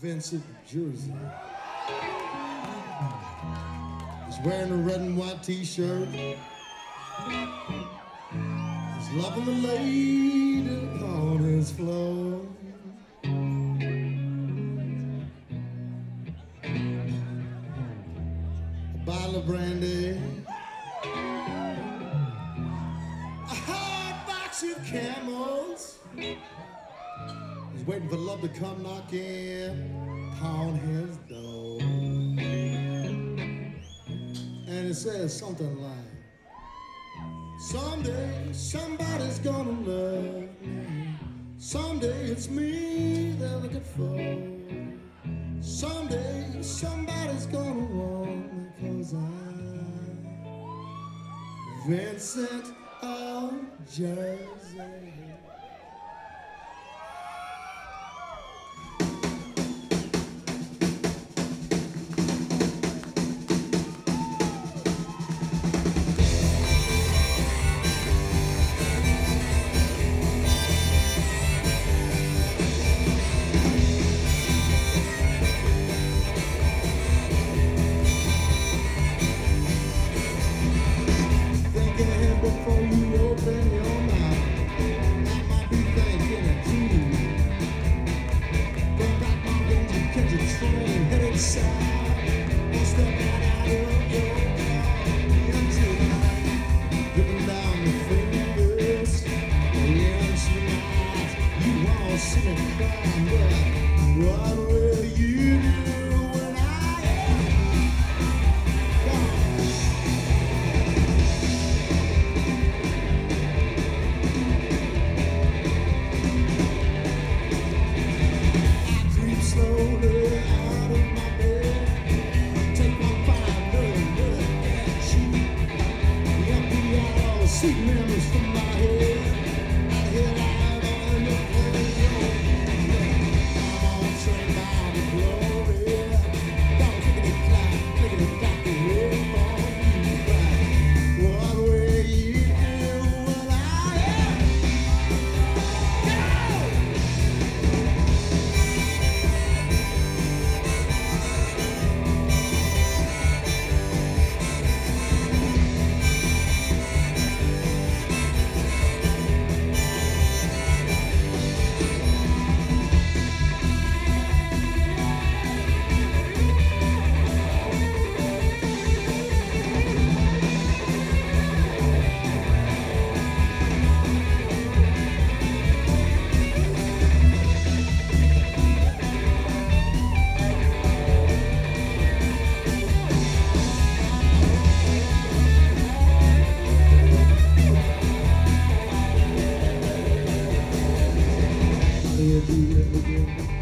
Vincent, Jersey. He's wearing a red and white t-shirt. He's loving the lady on his floor. A bottle of brandy, a hard box of Camels. He's waiting for love to come knocking upon his door. And it says something like, someday somebody's gonna love me. Someday it's me they're looking for. Someday somebody's gonna want me, 'cause I'm Vincent of Jersey. Before you open your mouth, I might be thinking of you. Go back my road and catch a train headed south. We'll step right out of your car into night, dripping down the fingers. And tonight you won't see me cry, but what will you do when I am gone? Slowly out of my bed, take my fine little and cheap. Empty out all the sweet memories from my head. Out here live on the radio. I'm on train bound to glory. Down clickety clack, clickety clack, the way for you back. What will you do when I am gone? Do it again.